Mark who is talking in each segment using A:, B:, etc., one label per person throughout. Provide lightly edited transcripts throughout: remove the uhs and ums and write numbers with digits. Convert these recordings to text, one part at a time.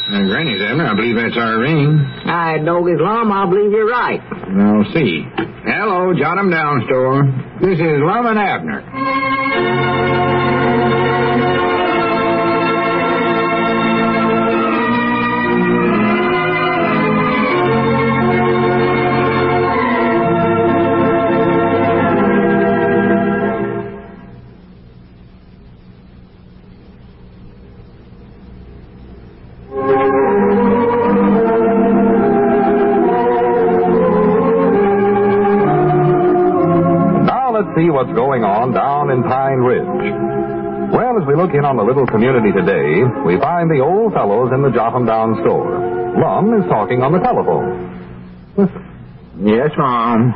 A: Granny's, Abner. I believe that's our ring.
B: I don't get Lum. I believe you're right.
A: I'll see. Hello, Jot 'em Down store. This is Lum and Abner.
C: See what's going on down in Pine Ridge. Well, as we look in on the little community today, we find the old fellows in the Jot 'em Down store. Lum is talking on the telephone.
B: Yes, Mom.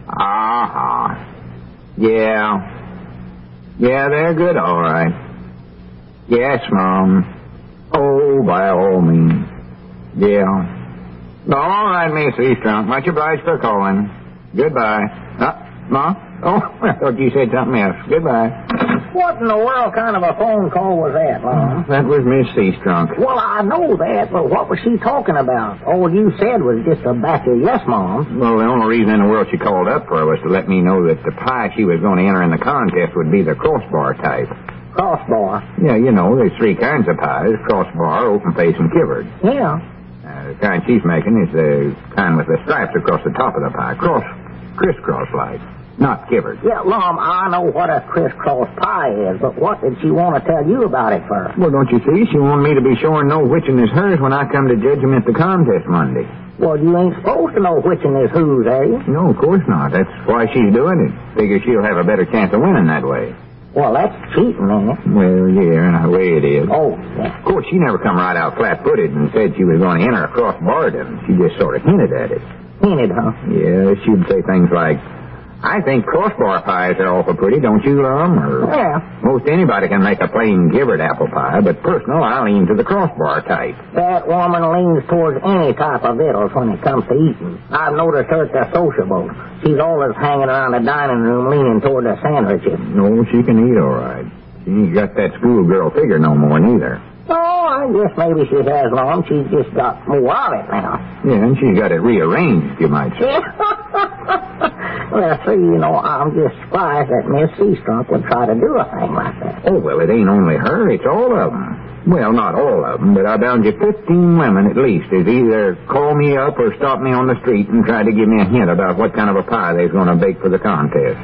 B: Yeah. Yeah, they're good, all right. Yes, Mom. Oh, by all means. Yeah. All right, Miss Eastron. Much obliged for calling. Goodbye. Mom? Oh, I thought you said something else. Goodbye. What in the world kind of a phone call was that, Mom? That was Miss Seastrunk. Well, I know that, but what was she talking about? All you said was just a batch of yes, Mom. Well, the only reason in the world she called up for was to let me know that the pie she was going to enter in the contest would be the crossbar type. Crossbar? Yeah, you know, there's three kinds of pies, crossbar, open face, and kivered. Yeah. The kind she's making is the kind with the stripes across the top of the pie, crisscross-like. Not kivered. Yeah, Lum, I know what a crisscross pie is, but what did she want to tell you about it for? Well, don't you see? She wanted me to be sure and know which one is hers when I come to judge them at the contest Monday. Well, you ain't supposed to know which one is whose, eh? No, of course not. That's why she's doing it. Figures she'll have a better chance of winning that way. Well, that's cheating, ain't it? Well, yeah, in a way it is. Oh, yeah. Of course, she never come right out flat-footed and said she was going to enter a cross-barred. She just sort of hinted at it. Hinted, huh? Yeah, she'd say things like, I think crossbar pies are awful pretty, don't you, Lum? Or, yeah. Most anybody can make a plain kivered apple pie, but personal, I lean to the crossbar type. That woman leans towards any type of victuals when it comes to eating. I've noticed her at the sociables. She's always hanging around the dining room leaning toward the sandwiches. No, she can eat all right. She ain't got that schoolgirl figure no more, neither. Oh, I guess maybe she has, Lum. She's just got more of it now. Yeah, and she's got it rearranged, you might say. Well, see, you know, I'm just surprised that Miss Seastrunk would try to do a thing like that. Oh, well, it ain't only her, it's all of them. Well, not all of them, but I bound you 15 women at least has either called me up or stopped me on the street and tried to give me a hint about what kind of a pie they's going to bake for the contest.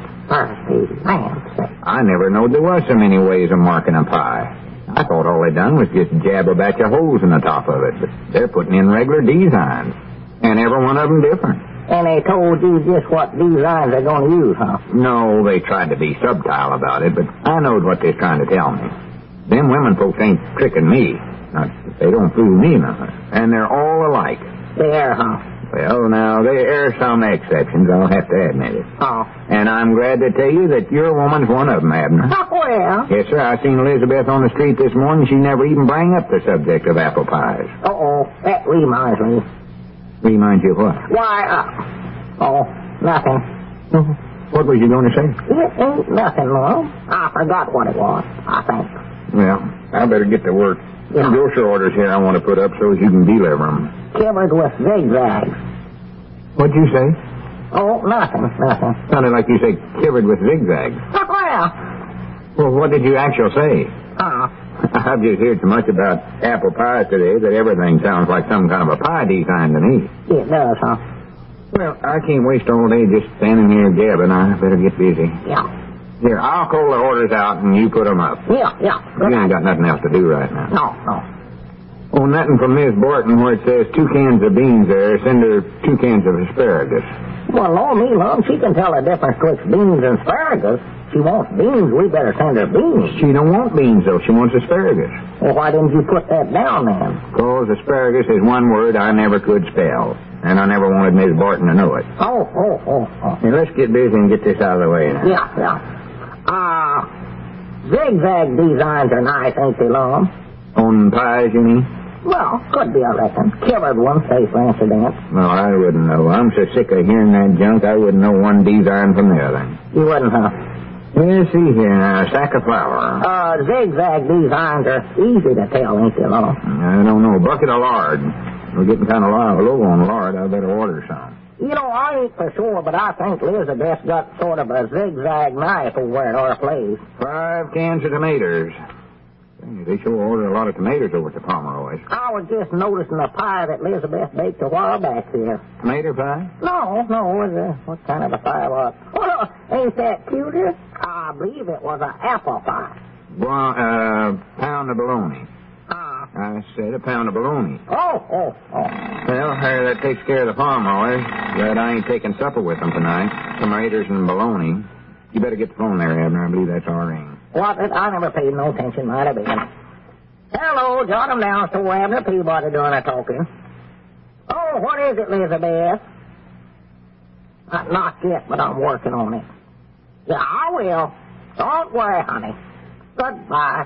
B: I never knowed there was so many ways of marking a pie. I thought all they done was just jab a batch of holes in the top of it, but they're putting in regular designs, and every one of them different. And they told you just what designs they're going to use, huh? No, they tried to be subtle about it, but I knowed what they're trying to tell me. Them women folks ain't tricking me. They don't fool me none. And they're all alike. They are, huh? Well, now, there are some exceptions, I'll have to admit it. Oh. And I'm glad to tell you that your woman's one of them, Abner. Oh, well? Yes, sir. I seen Elizabeth on the street this morning. She never even bring up the subject of apple pies. Uh-oh. That reminds me. Reminds you of what? Why, nothing. What was you going to say? It ain't nothing, Mom. I forgot what it was, I think. Well, I better get to work. Yeah. Some grocery orders here I want to put up so you can deliver them. Kivered with zigzags. What'd you say? Oh, nothing. Sounded like you said kivered with zigzags. Well, what did you actually say? I've just heard so much about apple pies today that everything sounds like some kind of a pie design to me. It does, huh? Well, I can't waste all day just standing here gabbing. I better get busy. Yeah. Here, I'll call the orders out and you put them up. Yeah. You ain't got nothing else to do right now. No. Oh, nothing from Miss Borton where it says 2 cans of beans there. Send her 2 cans of asparagus. Well, Lum, she can tell the difference betwixt beans and asparagus. She wants beans, we better send her beans. She don't want beans, though. She wants asparagus. Well, why didn't you put that down, then? Because asparagus is one word I never could spell. And I never wanted Miss Borton to know it. Oh. Now, let's get busy and get this out of the way now. Yeah. Zigzag designs are nice, ain't they, Lum? On pies, you mean? Well, could be, I reckon. Kivered one, say, for instance. Well, I wouldn't know. I'm so sick of hearing that junk, I wouldn't know one design from the other. You wouldn't, huh? Let's see here now. A sack of flour.
D: Zigzag designs are easy to tell, ain't they, Law?
B: I don't know. Bucket of lard. We're getting kind of low on lard. I better order some.
D: You know, I ain't for sure, but I think Elizabeth's got sort of a zigzag knife over at our place.
B: 5 cans of tomatoes. They sure order a lot of tomatoes over at the Pomeroy's.
D: I was just noticing the pie that Elizabeth baked a while back here.
B: Tomato pie?
D: No. What kind of a pie was it? Oh, ain't that cuter? I believe it was an apple pie.
B: Pound of bologna. I said a pound of bologna.
D: Oh.
B: Well, that takes care of the Pomeroy's. But I ain't taking supper with them tonight. Tomatoes and bologna. You better get the phone there, Abner. I believe that's our ring.
D: What? I never paid no attention. Might have been. Hello, jot 'em down, so Abner Peabody doing the talking. Oh, what is it, Elizabeth? Not yet, but I'm working on it. Yeah, I will. Don't worry, honey. Goodbye.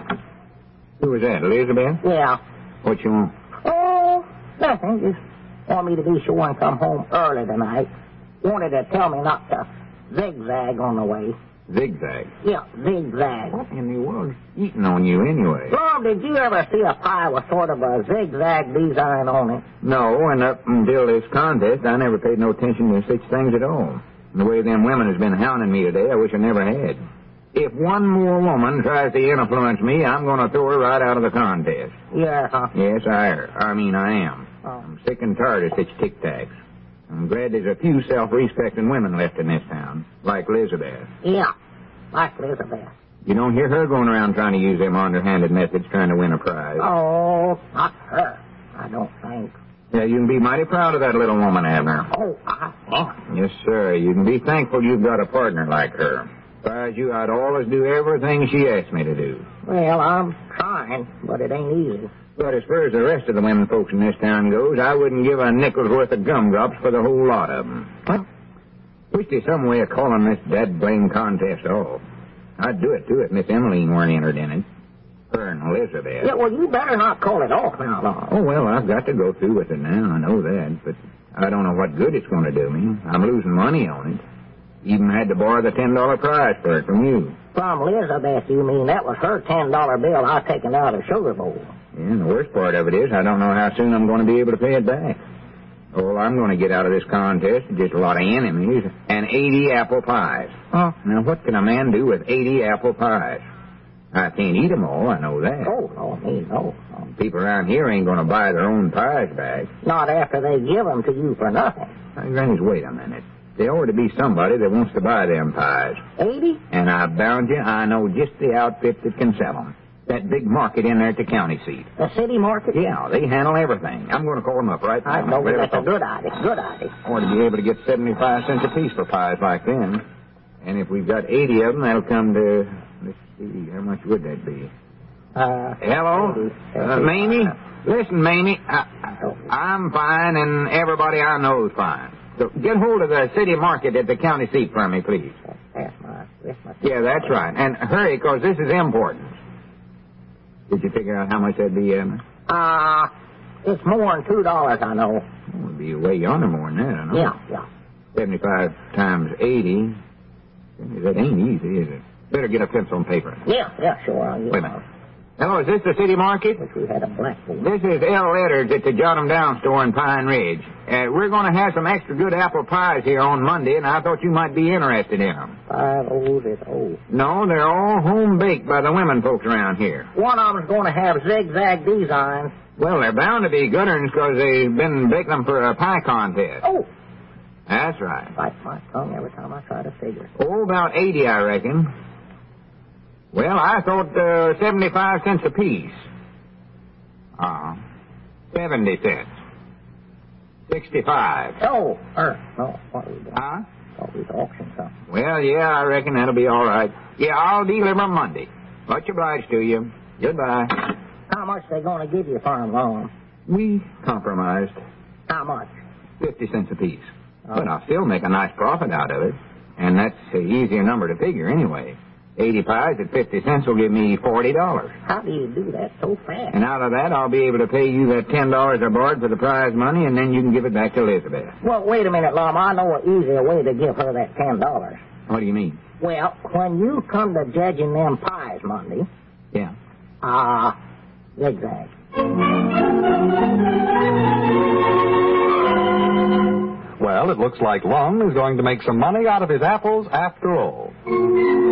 B: Who was that, Elizabeth?
D: Yeah.
B: What you want?
D: Oh, nothing. Just want me to be sure and come home early tonight. Wanted to tell me not to zigzag on the way.
B: Zigzag?
D: Yeah, zigzag.
B: What in the world's eating on you anyway?
D: Lord, did you ever see a pie with sort of a zigzag design on it?
B: No, and up until this contest, I never paid no attention to such things at all. And the way them women has been hounding me today, I wish I never had. If one more woman tries to influence me, I'm going to throw her right out of the contest.
D: Yeah, huh?
B: Yes, I am.
D: Oh.
B: I'm sick and tired of such tic-tacs. I'm glad there's a few self-respecting women left in this town, like Elizabeth.
D: Yeah, like Elizabeth.
B: You don't hear her going around trying to use them underhanded methods trying to win a prize.
D: Oh, not her, I don't think.
B: Yeah, you can be mighty proud of that little woman, Abner.
D: Oh, I am.
B: Yes, sir. You can be thankful you've got a partner like her. If I was you, I'd always do everything she asked me to do.
D: Well, I'm trying, but it ain't easy.
B: But as far as the rest of the women folks in this town goes, I wouldn't give a nickel's worth of gumdrops for the whole lot of them.
D: Well,
B: Wish there's some way of calling this dad-blame contest off. I'd do it, too, if Miss Emmeline weren't entered in it. Her and Elizabeth.
D: yeah, well, you better not call it off now, Law.
B: Oh, well, I've got to go through with it now. I know that. But I don't know what good it's going to do me. I'm losing money on it. Even had to borrow the $10 prize for it from you.
D: From Elizabeth, you mean? That was her $10 bill I taken out of the sugar bowl.
B: Yeah, and the worst part of it is I don't know how soon I'm going to be able to pay it back. All I'm going to get out of this contest is just a lot of enemies and 80 apple pies.
D: Huh?
B: Now, what can a man do with 80 apple pies? I can't eat them all, I know that.
D: Oh, no.
B: People around here ain't going to buy their own pies back.
D: Not after they give them to you for nothing.
B: Now, Granny's, wait a minute. There ought to be somebody that wants to buy them pies.
D: 80?
B: And I bound you, I know just the outfit that can sell them. That big market in there at the county seat.
D: The city market?
B: Yeah, they handle everything. I'm going to call them up right now.
D: I know, that's a good idea. Good idea.
B: Ought to be able to get 75 cents a piece for pies like them. And if we've got 80 of them, that'll come to, let's see, how much would that be? Hello? Mamie? Listen, Mamie, I'm fine and everybody I know is fine. So get hold of the city market at the county seat for me, please. Yeah, that's right. And hurry, because this is important. Did you figure out how much that'd be, Emma?
D: It's more than $2, I know.
B: Well, it'd be way yonder more than that, I know.
D: Yeah.
B: 75 times 80. That ain't easy, is it? Better get a pencil and paper.
D: Yeah, sure. I'll
B: Wait a minute. Hello, is this the city market?
D: Wish we had a blackboard.
B: This is L. Edwards at the Jot 'em Down store in Pine Ridge. We're going to have some extra good apple pies here on Monday, and I thought you might be interested in them.
D: 5 O's is old.
B: No, they're all home-baked by the women folks around here.
D: One of them's going to have zigzag designs.
B: Well, they're bound to be good ones because they've been baking them for a pie contest.
D: Oh!
B: That's right.
D: Bite my tongue every time I try to figure.
B: Oh, about 80, I reckon. Well, I thought 75 cents apiece. 70 cents. 65.
D: Oh, no, what are we doing?
B: Huh?
D: Thought we'd auction something.
B: Well, yeah, I reckon that'll be all right. Yeah, I'll deliver Monday. Much obliged to you. Goodbye.
D: How much they going to give you for them, Long?
B: We compromised.
D: How much?
B: 50 cents apiece. But I'll still make a nice profit out of it. And that's an easier number to figure anyway. 80 pies at 50 cents will give me $40.
D: How do you do that so fast?
B: And out of that, I'll be able to pay you that $10 I borrowed for the prize money, and then you can give it back to Elizabeth.
D: Well, wait a minute, Lum. I know an easier way to give her that $10.
B: What do you mean?
D: Well, when you come to judging them pies Monday,
B: Yeah.
D: zigzag.
C: Well, it looks like Lum is going to make some money out of his apples after all.